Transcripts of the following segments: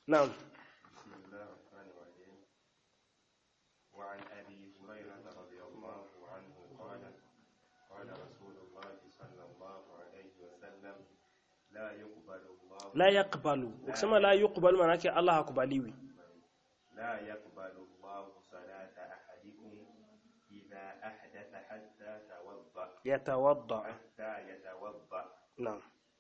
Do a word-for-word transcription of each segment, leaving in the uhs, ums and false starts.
نعم. بسم الله الرحمن الرحيم. وعن أبي هريرة رضي الله عنه قال قال رسول الله صلى الله عليه وسلم لا يقبل الله لا يقبل ukisema la yuqbal maana yake Allah hakubaliwi. لا يقبل الله صلاة أحدكم إذا أحدث حتى يتوضأ يتوضأ حتى يتوضأ. نعم.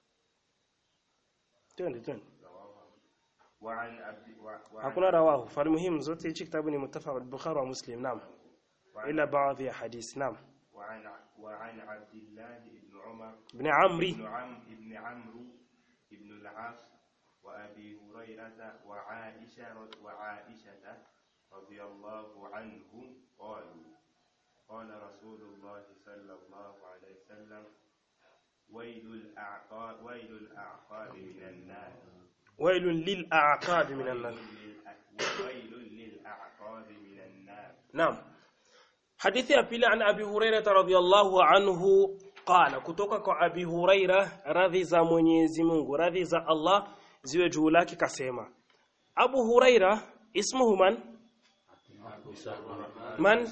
twende twende. وعن عبد hakuna rawahu falmuhim zote hichi kitabu ni muttafaq al-Bukhari wa Muslim. Naam. ila baadhi ya hadith. Naam. وعن وعن عبد الله بن عمر ibn Amri بن عم ابن عمرو ابن العاص وأبي هريرة وعائشة وعائشة رضي الله عنهم قالوا قال رسول الله صلى الله عليه وسلم ويل الأعقاب ويل الأعقاب من النار ويل للأعقاب من النار. ويل للأعقاب من النار. نعم. حديث ya pili an Abi Hurairah radhiyallahu anhu qala, kutoka kwa Abi Hurairah radhi za Mwenyezi Mungu radhi za Allah ziwe juu lake kasema. Abu Hurairah ismuhu man? Man?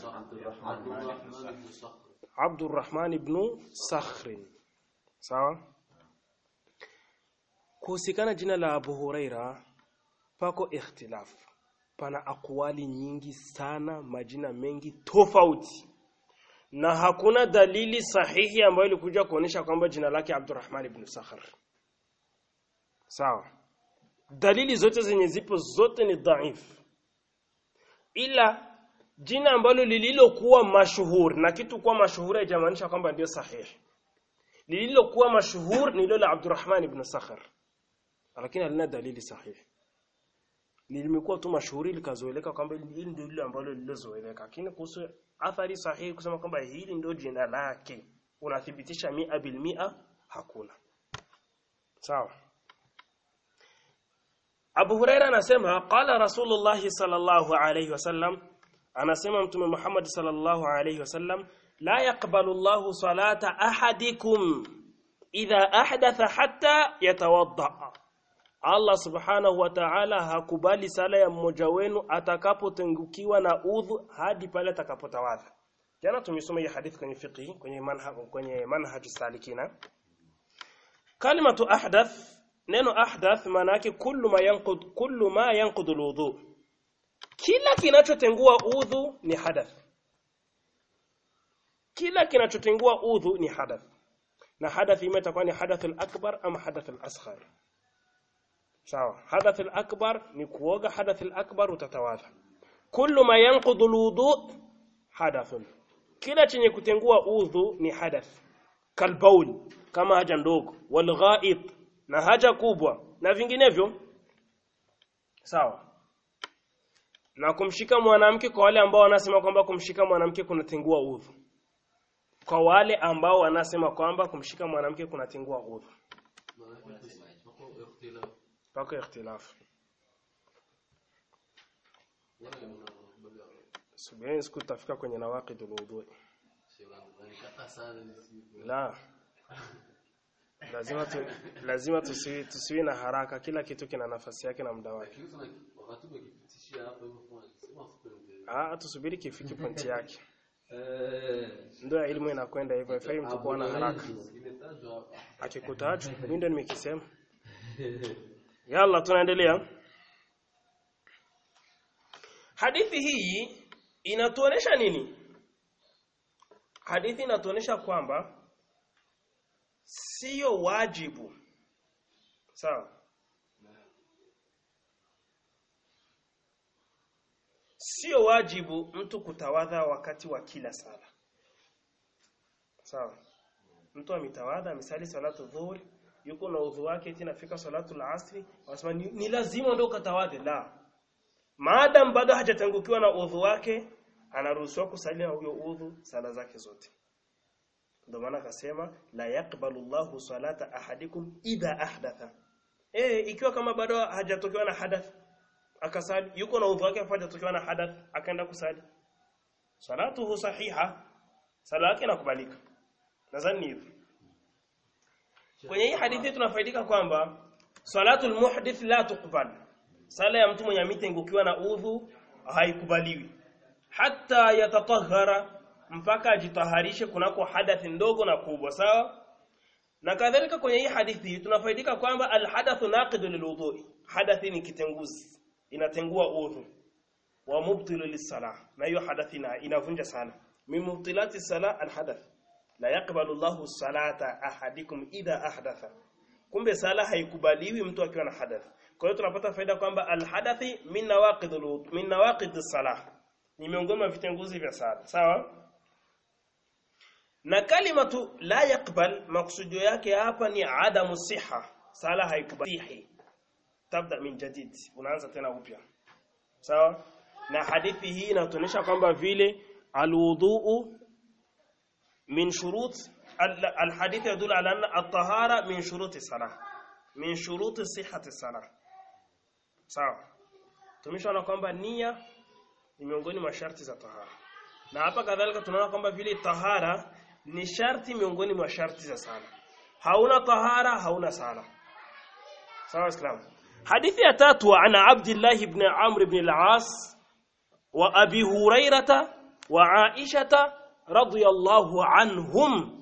Abdurrahman ibn Sakhr. Sawa? Kuhusikana jina la Abu Hurairah pako ikhtilaf. Pana akwali nyingi sana, majina mengi tofauti. Na hakuna dalili sahihi ambayo ilikuja kuonesha kwamba jina lake Abdurrahman ibn Sakhr. Sawa? Dalili zote zenye zipo zote ni dhaif. Ila jina ambalo lililokuwa mashuhuri, na kitu kuwa mashuhuri haijamaanisha kwamba ndio sahihi. Lililokuwa mashuhuri ni lile Abdurrahman ibn Sakhr. Lakini halina dalili sahihi. Limekuwa tu mashuhuri likazoeleka kwamba hili ndio lile ambalo lililozoeleka. Lakini kuhusu athari sahihi kusema kwamba hili ndio jina lake unathibitisha mia bil mia hakuna. Sawa? Abu Huraira anasema qala Rasulullah sallallahu alayhi wasallam, anasema Mtume Muhammad sallallahu alayhi wasallam, la yaqbalu Allahu salata ahadikum idha ahdatha hatta yatawadda. Allah subhanahu wa ta'ala hakubali sala ya mmoja wenu atakapotengukiwa na udhu hadi pale atakapotawadha. Jana tumesoma hii hadithi kwenye fiqh kwenye manhaj kwenye manhaj salikina. Kalimatu ahdath, neno ahdath maana yake kullu ma yanqud kullu ma yanqud alwudu. Kila kinachotengua udhu ni hadath. Kila kinachotengua udhu ni hadath. Na hadath imetakuwa ni hadath al-akbar ama hadath al-asghar. Sawa, hadath al-akbar ni kuoga, hadath al-akbar utatawadha. Kullu ma yanqudu al-wudu hadathun. Kila chenye kutengua udhu ni hadath. Kalbaul, kama haja ndogo, wal ghaib, na haja kubwa na vinginevyo. Sawa. Na kumshika mwanamke, kwa wale ambao wanasema kwamba kumshika mwanamke kunatengua udhu. Kwa wale ambao wanasema kwamba kumshika mwanamke kunatengua udhu. Pako ikhtilaf. Subiri siku tafika kwenye nawaqid al-wudu. La. Lazima tu, lazima tusiwi tusiwi na haraka, kila kitu kina nafasi yake na muda wake. Ah, tusubiri kifiki pointi yake. Ndio elimu inakwenda hivyo, ifai mtu kuwa na haraka. Akikutaja, mimi ndio nimekisema. Yalla tunaendelea. Hadithi hii inatuonesha nini? Hadithi inatuonesha kwamba sio wajibu. Sawa? Sio wajibu mtu kutawadha wakati wa kila sala. Sawa? Mtu ametawadha misali salatu dhuhuri, yuko na udhu wake tena fika salatu al-asri, wasema ni, ni lazima ndio katawadhe. La. Maadam bado hajatangukiwa na udhu wake, anaruhusiwa kusali na huyo udhu sala zake zote. Ndio maana akasema la yaqbalu Allahu salata ahadikum idha ahdatha. Eh, ikiwa kama bado hajatokewa na hadath akasali, yuko na udhu wake hajatokewa na hadath akaenda kusali, salatuhu sahiha, sala yake inakubalika. Nadhani hivyo. Kwenye hii hadithi tunafaidika kwamba salatul muhdith la tuqbal. sala ya mtu mwenye mitengukiwa na udhu haikubaliwi hata yatatahara, mpaka ajitaharishe kunako hadathi ndogo na kubwa. Sawa? Na kadhalika kwenye hii hadithi tunafaidika kwamba alhadathu naqidu lilwudhu, hadathi ni kitenguzi, inatengua udhu, wa mubtilu lisalah, na hiyo hadathi na inavunja sala. Min mubtilati salah alhadath, la yaqbalu Allahu salata ahadikum idha ahdatha. Kumbe sala haikubaliwi mtu akiwa na hadath. Kwa hiyo tunapata faida kwamba alhadathi min nawaqid alwudhu, min nawaqid as-salah, ni miongoni mwa vitenguzi vya sala. Sawa? Na kalimatu la yaqbal maksudio yake hapa ni adamu siha, sala haikubalihi, tabda min jadid, unaanza tena upya. Sawa? Na hadithi hii inatuonyesha kwamba vile alwudhu min shurut alhadith yadullu ala anna at-tahara min shuruti salah, min shuruti sihhati salah. Sawa? Tumeshaona kwamba nia ni miongoni mwa sharti za tahara. Na hapa kadhalika tunaona kwamba vile tahara ni sharti miongoni mwa sharti za sala. Hauna tahara hauna sala. Sawa Islam. Hadithi ya tatu, ana Abdullah ibn Amr ibn al-As wa Abi Hurairah wa Aisha radhiyallahu anhum.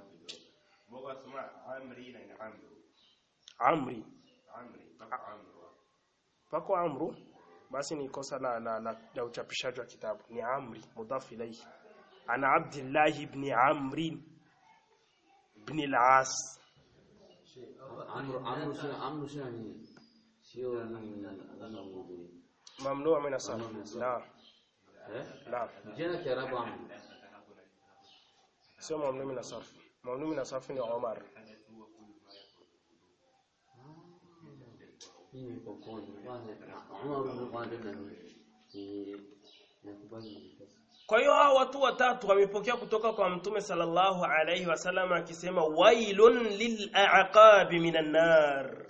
Amri pako Amru, basi ni kosa la la, la, la uchapishaji wa kitabu, ni Amri mudaf ilayhi. Ana Abdullah ibn Amr ibn al-As. Amru Amru sio Amru sio ni sio ni mamnuu min as-sarf. La eh la jina kiarabu Amru sio mamnuu min as-sarf. Mamnuu min as-sarf ni Umar. Hii kokoni kwanza Umar ndio kwanza ni nakubali. Kwa hiyo hao watu watatu wamepokea kutoka kwa Mtume sallallahu alayhi wasallam akisema wailun lil'aqab minan nar,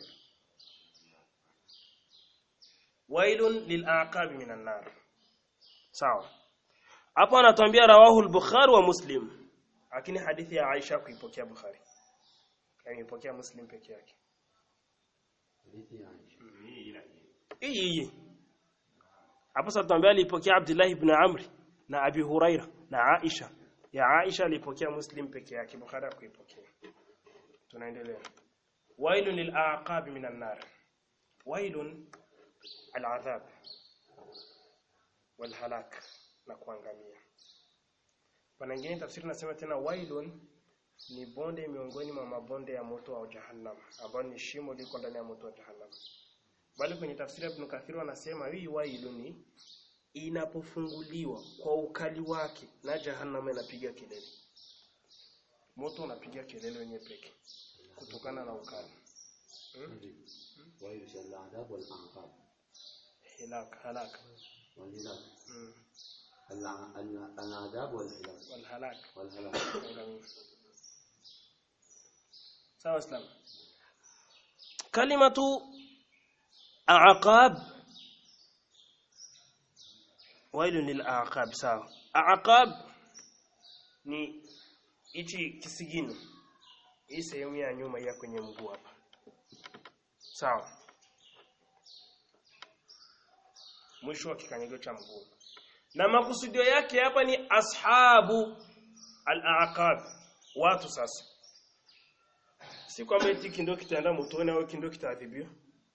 wailun lil'aqab minan nar. Sawa? Hapo anatuambia rawahu al-Bukhari wa Muslim, lakini hadithi ya Aisha kuipokea Bukhari, kaipokea Muslim peke yake. Hadithi ya Aisha hii hii hapo sasa tuambia alipokea Abdullah ibn Amr na Abi Huraira na Aisha. Ya Aisha alipokea Muslim peke yake, Bukhari hakuipokea. Tunaendelea. Wailun lil'aqab minan nar, wailun al'adhab wal halak, na kuangamia. Pana nyingine tafsiri nasema tena wailun ni bonde miongoni mwa mabonde ya moto wa Jahannam, ambao ni shimo liko ndani ya moto wa Jahannam. Bali kwenye tafsiri Ibn Kathir wanasema hii wailuni inapofunguliwa kwa ukali wake na Jahannam inapiga kelele. Moto unapiga kelele wenyewe peke kutokana na ukali. Wailu shalla adab wal anqab. Hilak halak. Wal hilak. Al-adab wal hilak. Wal halak. Wal halak. Sawa Islam. Kalimatu aqab, wailun lil'aqab. Sawa. Aqab ni hichi kisigino, hii sehemu ya nyuma ya kwenye mguu hapa. Sawa? Mwisho wa kikanyago cha mguu. Na makusudio yake hapa ni ashabu al-aqab, watu sasa. Si kwamba eti kindo kitaenda motoni au kindo kitaadhibiwa.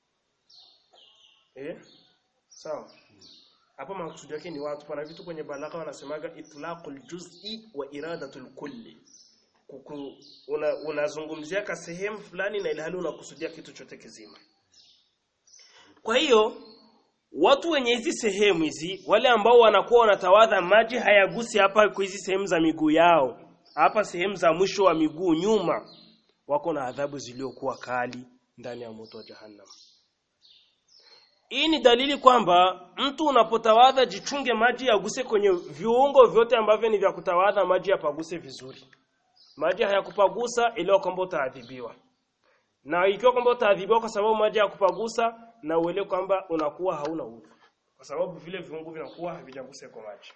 Eh? Sawa. Hapa makusudio yake ni watu. Pana vitu kwenye balagha wanasemaga itlaqul juz'i wa iradatul kulli. Kuku unazungumzia ka sehemu fulani na ilhali unakusudia kitu chote kizima. Kwa hiyo watu wenye hizi sehemu hizi, wale ambao wanakuwa wanatawadha maji hayagusi hapa kwa hizi sehemu za miguu yao, hapa sehemu za mwisho wa miguu nyuma, wako na adhabu ziliokuwa kali ndani ya moto wa Jahannam. Hii ni dalili kwamba mtu unapotawadha jichunge maji yaguse kwenye viungo vyote ambavyo ni vya kutawadha, maji yapaguse vizuri. Maji hayakupagusa ile kwamba utaadhibiwa. Na ikiwa kwamba utaadhibiwa kwa sababu maji hayakupagusa, na uelewe kwamba unakuwa hauna udhu, kwa sababu vile viungo vinakuwa havijaguse kwa maji.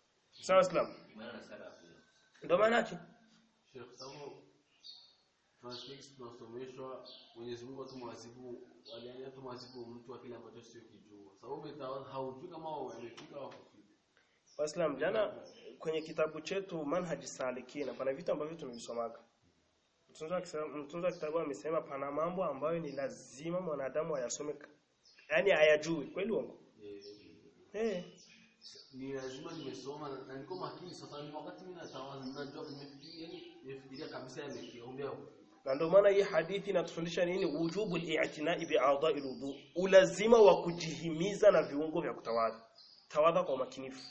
Sawa Islam? Ndio maana yake. Sheikh, sababu kuna siku tunasomeshwa Mwenyezi Mungu atumwazibu waliania tumwazibu mtu akili ambacho sio kijua. Sababu itawa haujui kama wamefika au kufika. Waislamu jana kwenye kitabu chetu Manhaj Salikin pana vitu ambavyo tumevisomaga. Mtunza wa kitabu amesema pana mambo ambayo ni lazima mwanadamu ayasome, yani ayajue. Kweli uongo? Eh. Eh. Ni lazima nimesoma na niko makini sasa ni wakati mimi natawaza najua nimefikiria nimefikiria kabisa nimekiombea. Na ndio maana hii hadithi inatufundisha nini? Wujubu al-i'tina'i bi'a'dha'i al-wudu. Ulazima wa kujihimiza na viungo vya kutawadha. Tawadha kwa makinifu.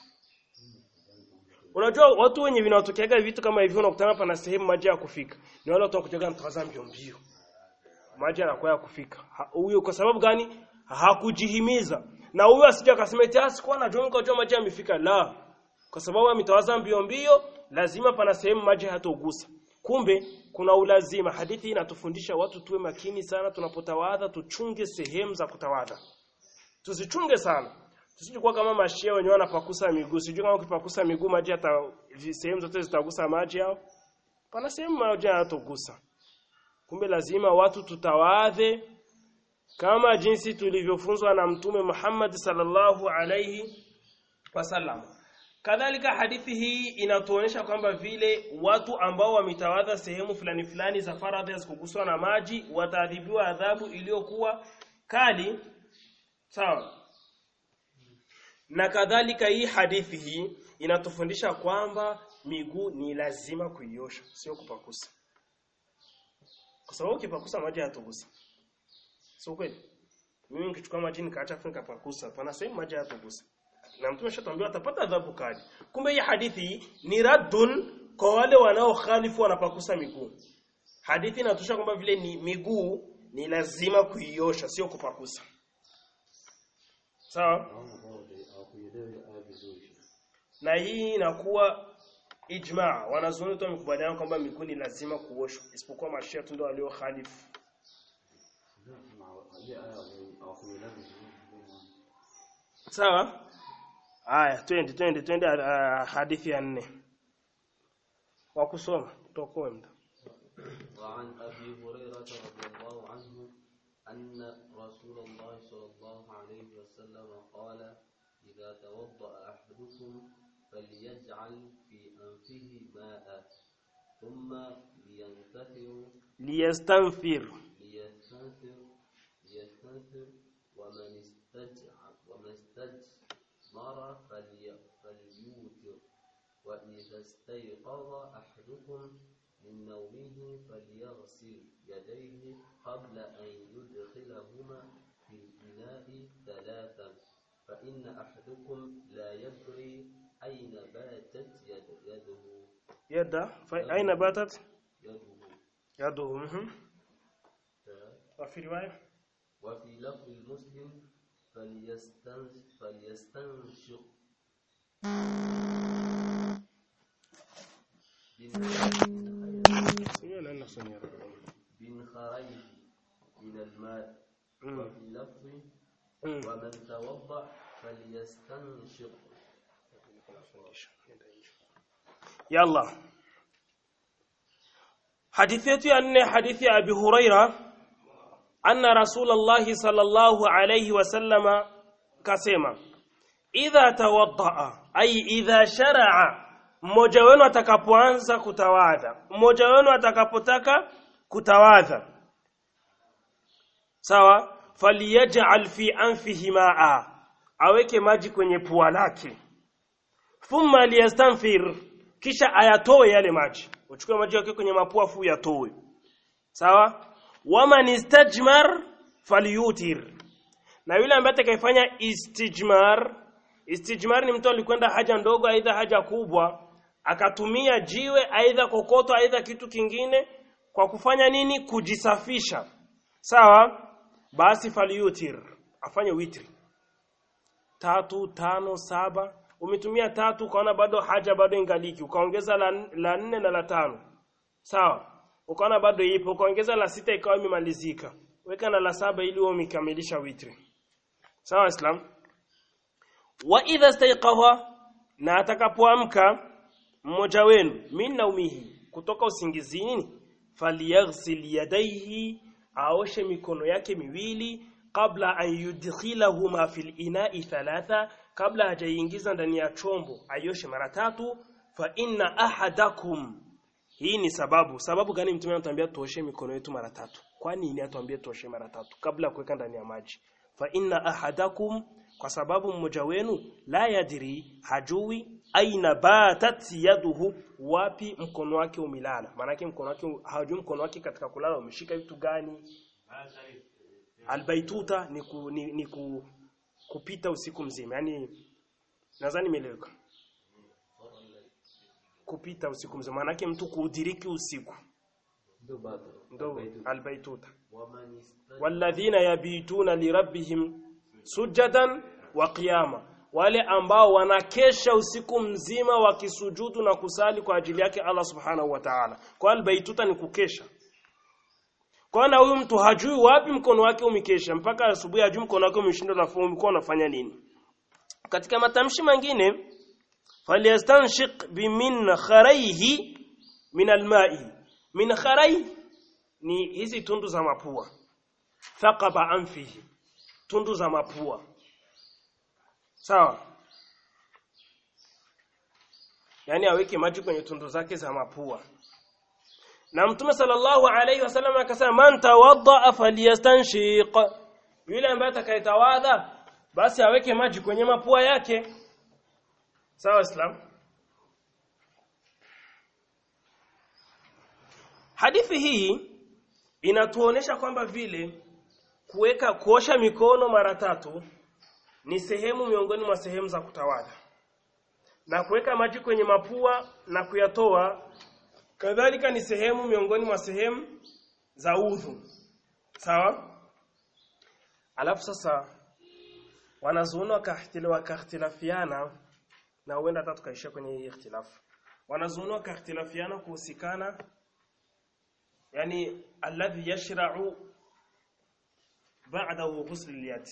Unajua watu wenye vinatokeaga vitu kama hivi unakutana pana sehemu maji ya kufika. Ni wale watu wakujaga mtawaza mbio mbio. Maji yanakuwa ya kufika. Huyo kwa sababu gani? Hakujihimiza. Na huyo asije akasema eti asikuwa anajua mkajua maji yamefika. La. Kwa sababu ametawaza mbio mbio, lazima pana sehemu maji hatogusa. Kumbe kuna ulazima. Hadithi inatufundisha watu tuwe makini sana tunapotawadha, tuchunge sehemu za kutawadha. Tusichunge sana. Tusijikuwa kama mashia wenyewe wanapakusa miguu. Sijui kama ukipakusa miguu maji hata sehemu zote zitagusa maji yao. Pana sehemu maji hayatogusa. Kumbe lazima watu tutawadhe kama jinsi tulivyofunzwa na Mtume Muhammad sallallahu alayhi wasallam. Kadhalika hadithi hii inatuonyesha kwamba vile watu ambao wametawadha sehemu fulani fulani za faradhi zikuguswa na maji wataadhibiwa adhabu iliyokuwa kali. Sawa? Na kadhalika hii hadithi hii inatufundisha kwamba miguu ni lazima kuiosha, sio kupakusa. Kwa sababu ukipakusa maji hayatogusa. Sio kweli? Mimi nikichukua maji nikaacha afu nikapakusa, pana sehemu maji hayatogusa. Na Mtume ashatuambia atapata adhabu kali. Kumbe hii hadithi ni raddun kwa wale wanaokhalifu wanapakusa miguu. Hadithi inatosha kwamba vile ni miguu ni lazima kuiosha, sio kupakusa. Sawa? Na hii inakuwa ijma. Wanazuoni tu wamekubaliana kwamba miguu ni lazima kuoshwa, isipokuwa mashia tu ndio walio khalifu. Sawa? Aya, twende twende twende uh, hadithi ya nne. Wa kusoma tutokoe muda. وعن أبي هريرة رضي الله عنه أن رسول الله صلى الله عليه وسلم قال إذا توضأ أحدكم فليجعل في أنفه ماء ثم لينتثر ليستنفر ليستنثر ليستنثر ومن استجعل ومن استجمر فليوتر وإذا استيقظ أحدكم من نومه فليغسل يديه قبل أن يدخلهما في الإناء ثلاثا فإن أحدكم لا يدري أين باتت يد يده يد أين باتت يده يده وفي رواية وفي لفظ المسلم فليستنشق فليستنشق بن خريج من الماء وفي لفظ ومن توضأ فليستنشق. يلا حديث أن حديث أبي هريرة أن رسول الله صلى الله عليه وسلم كسيما إذا توضأ أي إذا شرع mmoja wenu atakapoanza kutawadha, mmoja wenu atakapotaka kutawadha, sawa, faliyaj'al fi anfihi ma'a, aweke maji kwenye pua lake, thumma liyastanfir, kisha ayatoe yale maji, uchukue maji yake kwenye mapua fu yatoe, sawa. Waman istajmar falyutir, na yule ambaye atakayefanya istijmar, istijmar ni mtu alikwenda haja ndogo aidha haja kubwa, akatumia jiwe aidha kokoto aidha kitu kingine kwa kufanya nini? Kujisafisha, sawa. Basi falyutir, afanye witri tatu, tano, saba. Umetumia tatu ukaona bado haja bado ingaliki, ukaongeza la, la nne na la tano, sawa. Ukaona bado ipo, ukaongeza la sita ikawa imemalizika, weka na la saba ili uwe umekamilisha witri, sawa Islam. Wa idha istayqaha, na atakapoamka mmoja wenu min naumihi, kutoka usingizini, falyaghsil yadayhi, aoshe mikono yake miwili, kabla an yudkhilahuma fil ina'i thalatha, kabla hajaingiza ndani ya chombo aioshe mara tatu. Fa inna ahadakum, hii ni sababu. Sababu gani mtume anatuambia tuoshe mikono yetu mara tatu? Kwa nini atuambia tuoshe mara tatu kabla ya kuweka ndani ya maji? Fa inna ahadakum, kwa sababu mmoja wenu la yadri, hajui, aina batat yaduhu, wapi mkono wake umilala. Maana yake mkono wake hajui mkono wake katika kulala umeshika vitu gani. Albaituta ni, ku, ni, ni ku, kupita usiku mzima. Yaani nadhani nimeeleweka. Kupita usiku mzima maana yake mtu kuudiriki usiku. Ndo albaituta. Walladhina yabituna lirabbihim sujadan wa qiyama, wale ambao wanakesha usiku mzima wakisujudu na kusali kwa ajili yake Allah subhanahu wa ta'ala. Kwa albaituta ni kukesha. Kwa na huyu mtu hajui wapi mkono wake umekesha, mpaka asubuhi hajui mkono wake umeshinda na fomu kwa unafanya nini. Katika matamshi mengine, falyastanshiq bimin kharayhi min alma'i. Min kharay ni hizi tundu za mapua. Thaqaba anfihi, tundu za mapua. Sawa? Yaani aweke maji kwenye tundu zake za mapua. Na Mtume sallallahu alayhi wasallam akasema, man tawadda falyastanshiq, yule ambaye atakayetawadha basi aweke maji kwenye mapua yake. Sawa Islam? Hadithi hii inatuonesha kwamba vile kuweka kuosha mikono mara tatu ni sehemu miongoni mwa sehemu za kutawadha, na kuweka maji kwenye mapua na kuyatoa kadhalika ni sehemu miongoni mwa sehemu za udhu. Sawa? Alafu sasa wanazuoni wakakhtilafiana, na huenda hata tukaishia kwenye hii ikhtilafu. Wanazuoni wakakhtilafiana kuhusikana, yani alladhi yashra'u ba'dahu ghusl al-yad,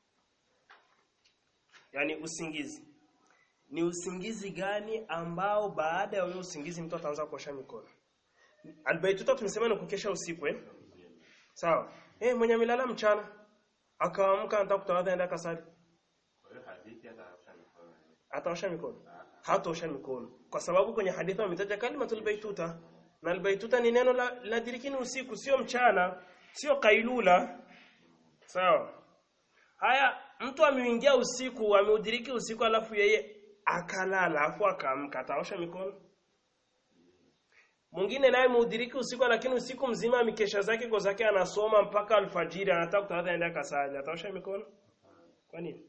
yani usingizi. Ni usingizi gani ambao baada ya huo usingizi mtu ataanza kuosha mikono? Albaituta tumesema ni kukesha usiku eh? Sawa. Eh, mwenye milala mchana akaamka anataka kutawadha aenda kasali. Kwa hiyo hadithi ataosha mikono. Ataosha mikono. Hataosha mikono. Kwa sababu kwenye hadithi wametaja kalimatul baituta. Na albaituta ni neno la, la dirikini usiku, sio mchana, sio kailula. Sawa. Haya, mtu ameingia usiku, ameudiriki usiku alafu yeye akalala afu akaamka, ataosha mikono? Mwingine naye mudiriki usiku lakini usiku mzima mikesha zake kwa zake anasoma mpaka alfajiri, anataka kutawadha aenda kasali, ataosha mikono? Kwa nini?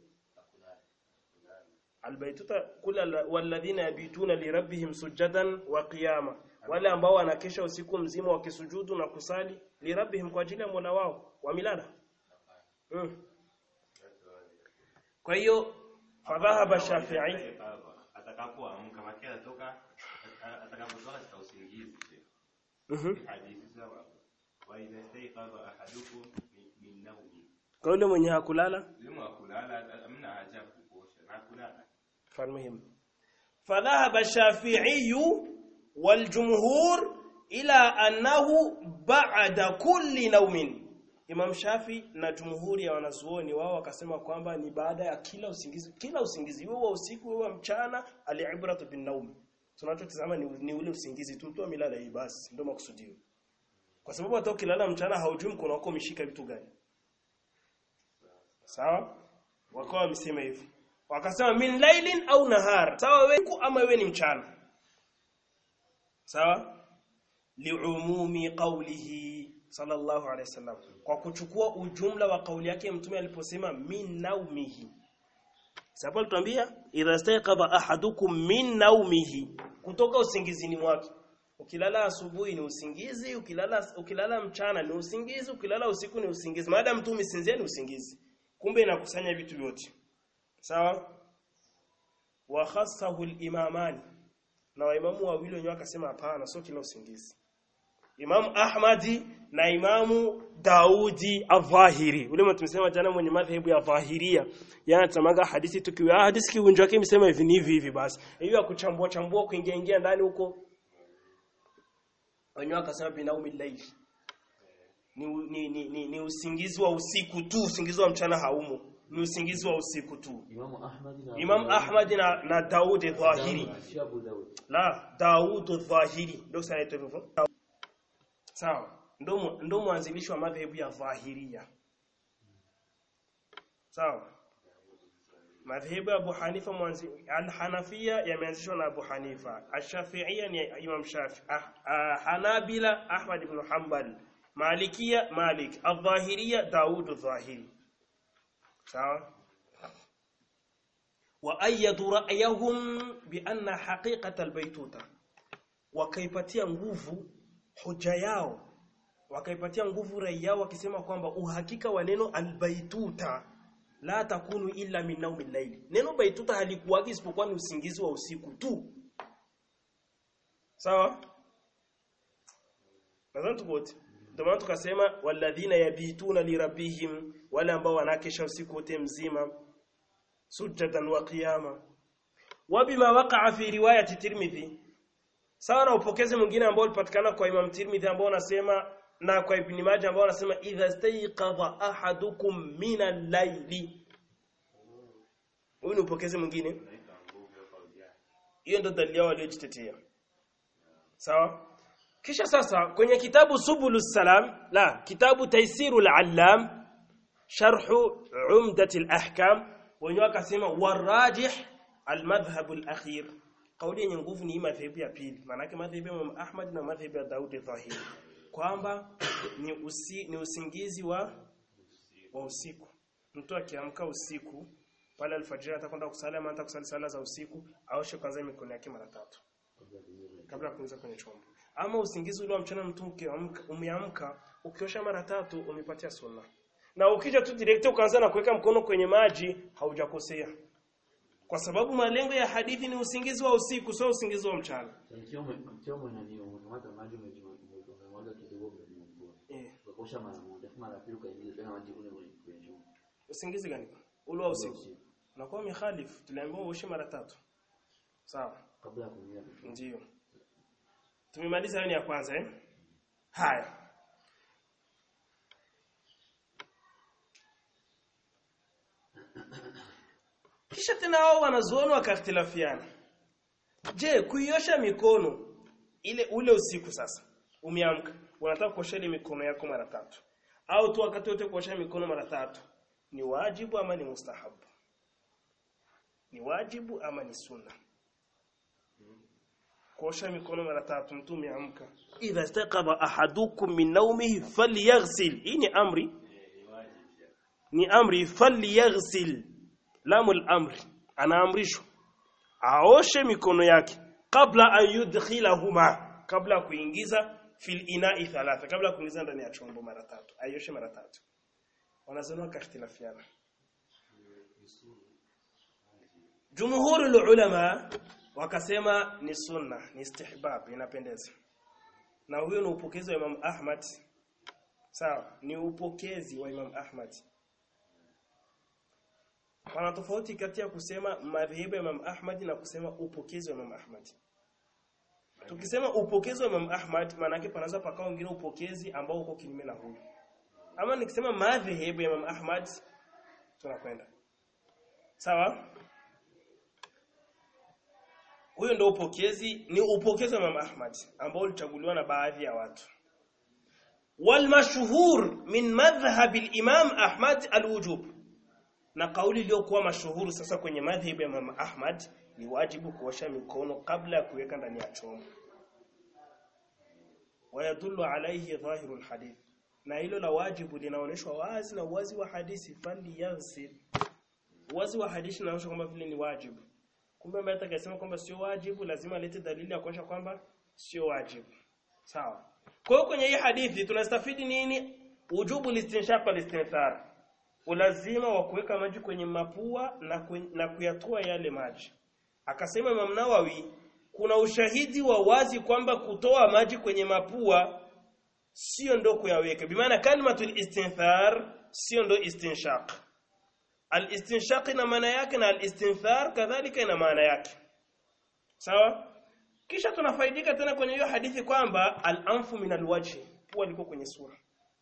Albaituta kula walladhina yabituna lirabbihim sujadan wa qiyama, wale ambao wanakesha usiku mzima wakisujudu na kusali lirabbihim, kwa ajili ya Mola wao wamilala. Hmm. Kwa hiyo fadhahaba Shafi'i atakapoamka makia atoka atakapotoka katika usingizi. Mhm. Hadithi sawa. Wa idha istayqadha ahadukum min nawmi. Kwa yule mwenye hakulala, Yule hakulala amna haja kuosha, hakulala. فالمهم فذهب الشافعي والجمهور إلى أنه بعد كل نوم. Imam Shafi na jumhuri ya wanazuoni wao wakasema kwamba ni baada ya kila usingizi, kila usingizi huo usiku huo mchana, al-ibratu bin naum. Tunachotazama ni, ni ule usingizi tu, mtu amelala hii basi ndio makusudio. Kwa sababu hata ukilala mchana haujui mkono wako umeshika vitu gani. Sawa? Wakawa wamesema hivyo. Wakasema min lailin au nahar. Sawa wewe ama wewe ni mchana. Sawa? Liumumi qawlihi sallallahu alayhi wasallam, kwa kuchukua ujumla wa kauli yake mtume aliposema min naumihi. Sababu alituambia idha stayqadha ahadukum min naumihi, kutoka usingizini mwake. Ukilala asubuhi ni usingizi, ukilala ukilala mchana ni usingizi, ukilala usiku ni usingizi. Maada mtu umesinzia ni usingizi. Kumbe inakusanya vitu vyote. Sawa? Wa khassahu al-imamani, na waimamu wawili wenyewe akasema hapana, sio kila usingizi. Imam Ahmadi na Imamu Daudi al-Zahiri, ule mtu tumesema jana mwenye madhehebu ya Zahiria, yana tamaga hadithi tukiwa hadithi kiunjo yake imesema hivi hivi hivi basi. Hiyo ya kuchambua chambua kuingia ingia ndani huko wenyewe akasema binaumi layl ni, ni, ni, ni, ni usingizi wa usiku tu, usingizi wa mchana haumo, ni usingizi wa usiku tu. Imam Ahmad na Imam Ahmad na, na Daud al-Dhahiri. La, Daud al-Dhahiri ndio sasa hivyo. Sawa, ndo ndo mwanzilishi wa madhehebu ya Dhahiria. Sawa. Madhehebu ya Abu Hanifa mwanzi al-Hanafia yameanzishwa na Abu Hanifa, Ash-Shafi'iyya ni Imam Shafi, ah, ah, Hanabila Ahmad ibn Hanbal, Malikia Malik, Al-Dhahiriyya Daud al-Dhahiri. Sawa. Wa ayyadu ra'yahum bi anna haqiqata al-baytuta, wakaipatia nguvu hoja yao, wakaipatia nguvu rai yao wakisema kwamba uhakika wa neno al-baytuta la takunu illa min nawmi al-layl. Neno baituta halikuwagi isipokuwa ni usingizi wa usiku tu. Sawa? Nadhani tukote. Ndio maana tukasema walladhina yabituna li rabbihim, wala ambao wanakesha usiku wote mzima sujadan wa qiyama. Wa bima waqa'a fi riwayati Tirmidhi. Sawa na upokezi mwingine ambao ulipatikana kwa Imam Tirmidhi ambao unasema na kwa Ibn Majah ambao wanasema idha stayqadha ahadukum min al-layli. Huyu ni upokezi mwingine. Hiyo ndio dalili yao waliojitetea. Sawa? Kisha sasa kwenye kitabu Subulus Salam, la, kitabu Taysirul Allam, Sharhu Umdatil Ahkam, wenyewe akasema warajih al-madhhab al-akhir. Kauli yenye nguvu ni madhhabu ya pili. Maana yake madhhabu ya Imam Ahmad na madhhabu ya Daud al-Dhahiri, kwamba ni usi, ni usingizi wa wa usiku. Mtu akiamka usiku pale alfajiri atakwenda kusali ama atakusali sala za usiku, aoshe kwanza mikono yake mara tatu kabla ya kuingia kwenye chombo. Ama usingizi ule wa mchana, mtu ukiamka umeamka ukiosha mara tatu umepatia sunna. Na ukija tu direct ukaanza na kuweka mkono kwenye maji haujakosea. Kwa sababu malengo ya hadithi ni usingizi wa usiku, sio usingizi wa mchana. Mchana na nio unamwaga maji umemwaga kidogo mdogo. Eh. Ukosha mara moja, mara pili ukaingiza tena maji kule kwenye chombo. Usingizi gani? Ule wa usiku. Unakuwa mkhalifu, tuliambiwa uoshe mara tatu. Sawa? Kabla ya kuingia. Ndio. Tumemaliza hiyo ya kwanza eh? Haya. Kisha tena wao wanazuoni wakakhtilafiana. Je, kuiosha mikono ile ule usiku sasa umeamka unataka kuosha ile mikono yako mara tatu au tu wakati wote kuosha mikono mara tatu ni wajibu ama ni mustahabu? Ni wajibu ama ni sunna? Kuosha mikono mara tatu mtu umeamka, idha istaqaba ahadukum min nawmihi falyaghsil, hii ni amri, ni amri, falyaghsil, lamul amri, anaamrishwa aoshe mikono yake kabla ayudkhilahuma, kabla kuingiza fil ina'i thalatha, kabla kuingiza ndani ya chombo mara tatu, aioshe mara tatu. Wanazana wakakhtilafiana. Jumhurul ulama wakasema ni sunna, ni istihbab, inapendeza. Na huyo ni upokezi wa Imam Ahmad. Sawa, ni upokezi wa Imam Ahmad. Kuna tofauti kati ya kusema madhhabu ya Imam Ahmad na kusema upokezi wa Imam Ahmad. Tukisema upokezi wa Imam Ahmad maana yake panaanza pakao wengine upokezi ambao uko kinyume na huyo. Ama nikisema madhhabu ya Imam Ahmad tunakwenda. Sawa? Huyo ndio upokezi, ni upokezi wa Imam Ahmad ambao ulichaguliwa na baadhi ya watu. Wal mashhur min madhhab al-Imam Ahmad al-wujub. Na kauli iliyokuwa mashuhuru sasa kwenye madhhabu ya Imam Ahmad ni wajibu kuosha mikono kabla ya kuweka ndani ya chombo. Wayadullu alayhi dhahiru al-hadith. Na hilo la wajibu linaonyeshwa wazi na wazi wa hadithi, fali yaghsil. Wazi wa hadithi unaonyesha kwamba vile ni wajibu. Kumbe mbaya atakayesema kwamba sio wajibu lazima alete dalili ya kuonyesha kwamba sio wajibu. Sawa. Kwa hiyo kwenye hii hadithi tunastafidi nini? Wujubu listinshaq wal istinthar. Ulazima wa kuweka maji kwenye mapua na kwenye, na kuyatoa yale maji. Akasema Imam Nawawi kuna ushahidi wa wazi kwamba kutoa maji kwenye mapua sio ndo kuyaweka. Bimaana kalimatul istinthar sio ndo istinshaq. Al-istinshaq ina maana yake na al-istinthar kadhalika ina maana yake. Sawa? Kisha tunafaidika tena kwenye hiyo hadithi kwamba al-anfu min al-wajhi, pua liko kwenye sura.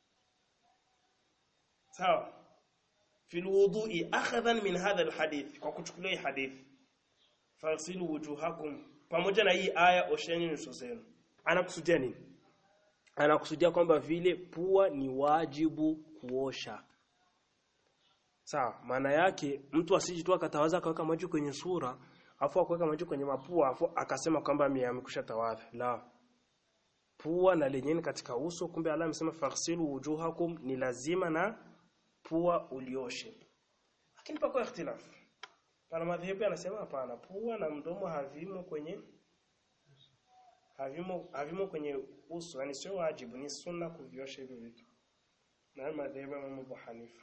Sawa? Fi al-wudu'i akhadhan min hadha al-hadith, kwa kuchukulia hii hadithi. Fasilu wujuhakum, pamoja na hii aya osheni nyuso zenu. Anakusudia nini? Anakusudia kwamba vile pua ni wajibu kuosha. Sawa, maana yake mtu asije tu akatawaza akaweka maji kwenye sura, afu akaweka maji kwenye mapua, afu akasema kwamba ameamkusha tawadha. La. Pua na lenyeni katika uso, kumbe Allah amesema faghsilu wujuhakum, ni lazima na pua ulioshe. Lakini pako ikhtilafu. Pana madhehebu yanasema hapana, pua na mdomo havimo kwenye havimo havimo kwenye uso, yani sio wajibu, ni sunna kuviosha hivyo vitu. Na madhehebu ya Imam Abu Hanifa.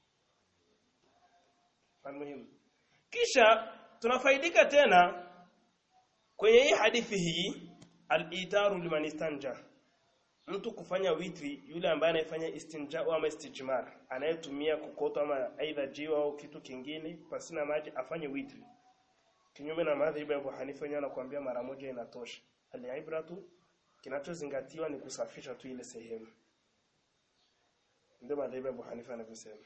Almuhimu. Kisha tunafaidika tena kwenye hii hadithi hii al-itaru liman istanja. Mtu kufanya witri, yule ambaye anayefanya istinja au istijmar, anayetumia kokoto ama aidha jiwa au kitu kingine pasina maji, afanye witri. Kinyume na madhhabu ya Abu Hanifa, yeye anakuambia mara moja inatosha. Al-ibratu, kinachozingatiwa ni kusafisha tu ile sehemu. Ndio madhhabu ya Abu Hanifa anavyosema.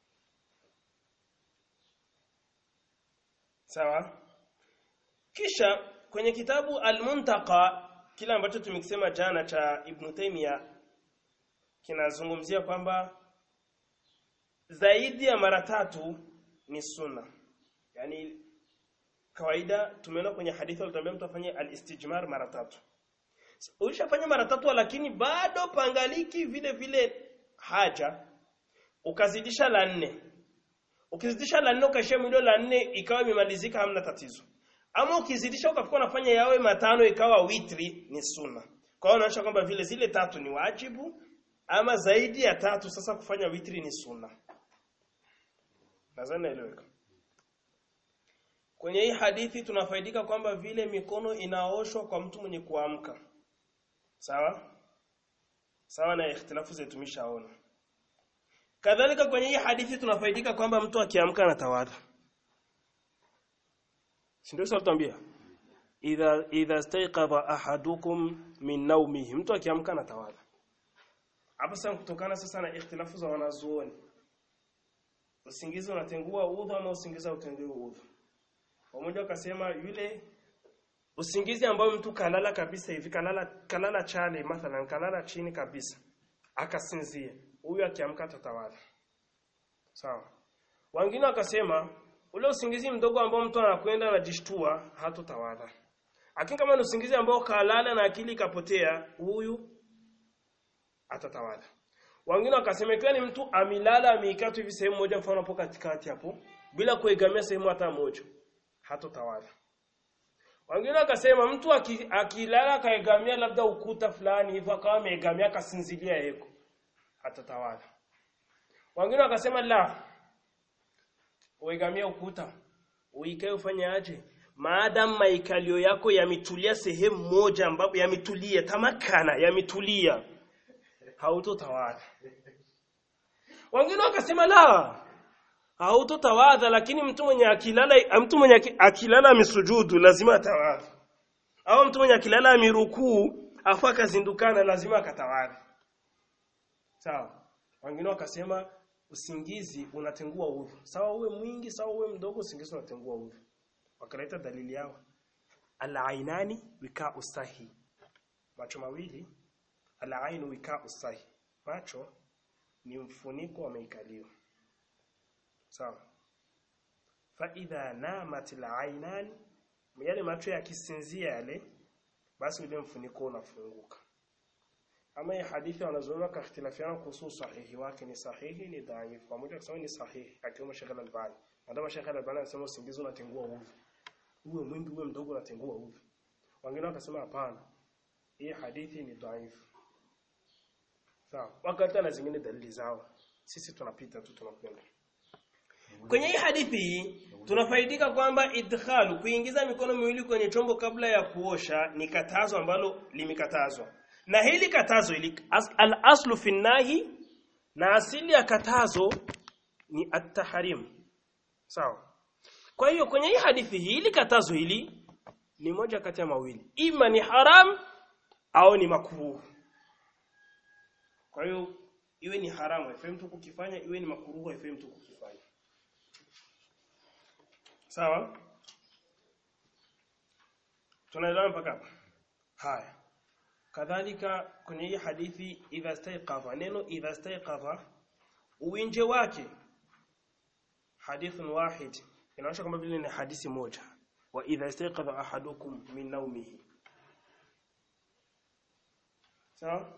Sawa? Kisha kwenye kitabu Al-Muntaqa, kile ambacho tumekisema jana cha Ibn Taymiyyah, kinazungumzia kwamba zaidi ya mara tatu ni sunna. Yani kawaida tumeona kwenye hadithi walituambia mtu afanye al-istijmar mara tatu. Ulishafanya mara tatu lakini bado pangaliki vile vile haja, ukazidisha la nne. Ukizidisha la nne ukashia mwilo la nne ikawa imemalizika, hamna tatizo. Ama ukizidisha ukafika unafanya yawe matano ikawa witri, ni sunna. Kwa hiyo unaonyesha kwamba vile zile tatu ni wajibu, ama zaidi ya tatu sasa kufanya witri ni sunna. Nadhani naeleweka. Kwenye hii hadithi tunafaidika kwamba vile mikono inaoshwa kwa mtu mwenye kuamka. Sawa? Sawa na ikhtilafu zetu tumeshaona. Kadhalika kwenye hii hadithi tunafaidika kwamba mtu akiamka anatawadha. Si ndio sasa tuambia? Idha idha staiqadha ahadukum min nawmihi, mtu akiamka anatawadha. Hapa sasa kutokana sasa na ikhtilafu za wanazuoni. Usingizi unatengua udhu ama usingizi hautengui udhu. Mmoja akasema yule usingizi ambao mtu kalala kabisa hivi, kalala kalala chale mathalan, kalala chini kabisa akasinzia, huyu akiamka atatawadha. Sawa. Wengine wakasema ule usingizi mdogo ambao mtu anakwenda anajishtua hatotawadha. Lakini kama ni usingizi ambao kalala na akili kapotea, huyu atatawadha. Wengine wakasema ikiwa ni mtu amilala ameikatu hivi sehemu moja, mfano hapo katikati hapo bila kuegamia sehemu hata moja, hatotawadha. Wengine wakasema mtu akilala kaegamia labda ukuta fulani hivyo akawa ameegamia kasinzilia yeko, atatawadha. Wengine wakasema la, uegamia ukuta uikae ufanye aje, maadamu maikalio yako yametulia sehemu moja ambapo yametulia tamakana, yametulia, hautotawadha. Wengine wakasema la, hautotawadha, lakini mtu mwenye akilala mtu mwenye akilala amesujudu lazima atawadha. Au mtu mwenye akilala amirukuu afa akazindukana lazima akatawadha. Sawa. Wengine wakasema usingizi unatengua udhu. Sawa uwe mwingi, sawa uwe mdogo, usingizi unatengua udhu. Wakaleta dalili yao. Al-ainani wika usahi. Macho mawili, al-ainu wika usahi. Macho ni mfuniko wa maikalio. Sawa. Fa idha namat al-ainan, yale macho yakisinzia yale, basi ule mfuniko unafunguka. Ama hii hadithi wanazoona kwa ikhtilafiana kuhusu sahihi wake, ni sahihi ni dhaifu. Pamoja kusema ni sahihi akiwa Sheikh Al-Albani. Ndio Sheikh Al-Albani anasema usingizi unatengua udhu. Uwe mwingi uwe mdogo unatengua udhu. Wengine wakasema hapana, hii hadithi ni dhaifu. Sawa. Wakati na zingine dalili zao, sisi tunapita tu tunakwenda. Kwenye hii hadithi tunafaidika kwamba idkhalu, kuingiza mikono miwili kwenye chombo kabla ya kuosha, ni katazo ambalo limekatazwa. Na hili katazo hili al-aslu fi nahi, na asili ya katazo ni at-tahrim. Sawa. Kwa hiyo kwenye hii hadithi hili katazo hili ni moja kati ya mawili, ima ni haram au ni makruh. Kwa hiyo iwe ni haramu haifai mtu kukifanya, iwe ni makruh haifai mtu kukifanya. Sawa? Tunaelewana mpaka hapa? Haya. Kadhalika kwenye hii hadithi idha staiqadha, neno idha staiqadha uwinje wake hadithun wahid, inaonyesha kama vile ni hadithi moja. Wa idha staiqadha ahadukum min nawmihi. Sawa?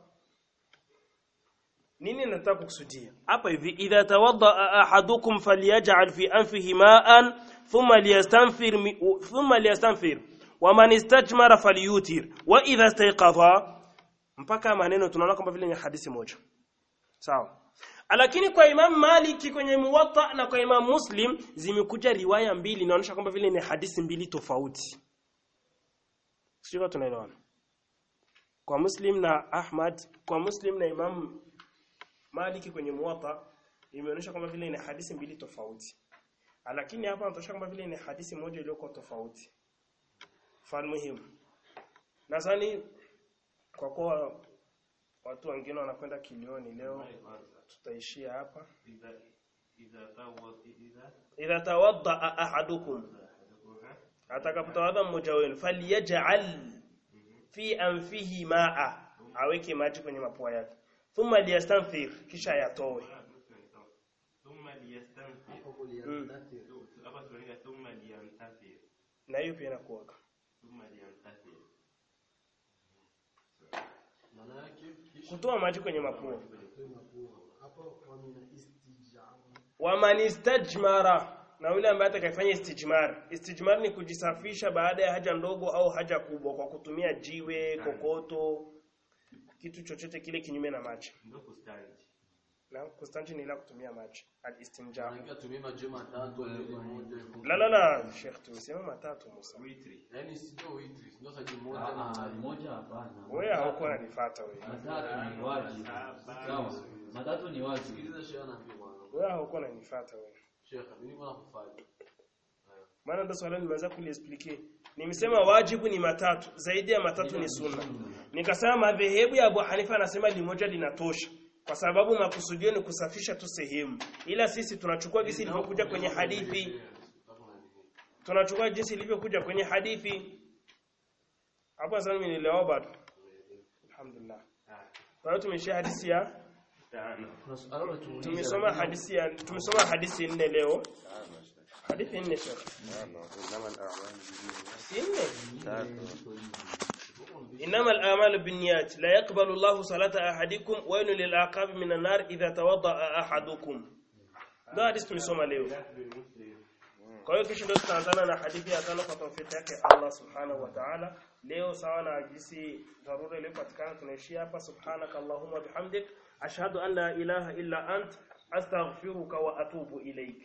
Nini nataka kukusudia? Hapa hivi idha tawadda ahadukum falyaj'al fi anfihi ma'an thumma liyastanfir thumma liyastanfir wa man istajmara falyutir wa idha staiqadha, mpaka maneno tunaona kama vile ni hadithi moja. Sawa? Lakini kwa Imam Maliki kwenye Muwatta na kwa Imam Muslim zimekuja riwaya mbili, inaonyesha kwamba vile ni hadithi mbili tofauti. Sio tunaelewana? Kwa Muslim na Ahmad, kwa Muslim na Imam Maliki kwenye Muwatta imeonyesha kwamba vile ni hadithi mbili tofauti. Lakini hapa tunatosha kwamba vile ni hadithi moja iliyokuwa tofauti. Fan muhimu. Nadhani kwa kuwa watu wengine wanakwenda kilioni leo tutaishia hapa. idha idha tawadda idha Idha tawadda ahadukum, atakapotawadha mmoja wenu, falyaj'al fi anfihi ma'a, aweke maji kwenye mapua yake, thumma liyastanfir, kisha yatoe. thumma liyastanfir hapa tunaita thumma liyantathir, Na hiyo pia inakuwa thumma liyantathir maana yake kutoa maji kwenye mapua. hapo wamina istijama. Wa man istajmara, na yule ambaye atakayefanya istijmar. Istijmar ni kujisafisha baada ya haja ndogo au haja kubwa kwa kutumia jiwe, kokoto, kitu chochote kile kinyume na maji. ndio kustanji. Na kustanji ni ila kutumia maji. Al-istinja. Anaingia tumia maji matatu mbili moja. La la la, Sheikh, tumesema matatu Musa. Witri Yaani sio witri, ndio saji moja Ah, na moja hapana. Wewe hauko unanifuata wewe. Matatu ni wajibu. Sawa. Matatu ni wajibu. sikiliza shehe anaambia bwana. Wewe hauko unanifuata wewe. Sheikh, mimi bwana kufanya. Maana ndo swali nimeanza kuliexplain. Nimesema wajibu ni matatu, zaidi ya matatu ni sunna. Nikasema madhehebu ya Abu Hanifa anasema limoja linatosha, kwa sababu makusudio ni kusafisha tu sehemu. Ila sisi tunachukua jinsi ilivyokuja kwenye hadithi. Tunachukua jinsi ilivyokuja kwenye hadithi. Hapo sasa mimi nielewa bado. Alhamdulillah. Kwa hiyo tumeshia hadithi ya tano. tumesoma hadithi ya tumesoma hadithi nne leo. Hadithi nne Sheikh. إنما الأعمال بالنيات لا يقبل الله صلاة أحدكم ويل للعقاب من النار إذا توضأ أحدكم. ده حديث tumesoma leo. Kwa hiyo kisha ndio tutaanzana na hadithi ya tano kwa tawfiki yake Allah Subhanahu wa Ta'ala. Leo sawa na jinsi dharura ile patikana tunaishia hapa. Subhanaka Allahumma bihamdik ashhadu an la ilaha illa ant astaghfiruka wa atubu ilayk.